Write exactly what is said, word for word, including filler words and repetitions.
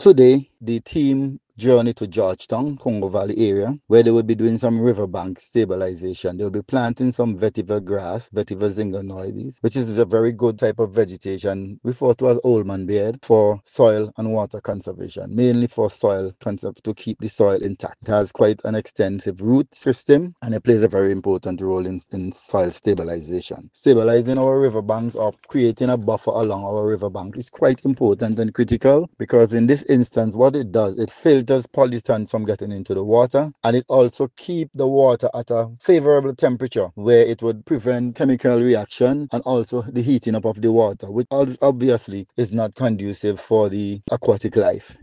Today, the team journey to Georgetown, Congo Valley area, where they will be doing some riverbank stabilization. They'll be planting some vetiver grass, vetiver zingonoides, which is a very good type of vegetation referred to as old man beard for soil and water conservation, mainly for soil conserv- to keep the soil intact. It has quite an extensive root system and it plays a very important role in, in soil stabilization. Stabilizing our riverbanks or creating a buffer along our riverbank is quite important and critical because in this instance, what it does, it filters pollutants from getting into the water, and it also keep the water at a favorable temperature where it would prevent chemical reaction and also the heating up of the water, which obviously is not conducive for the aquatic life.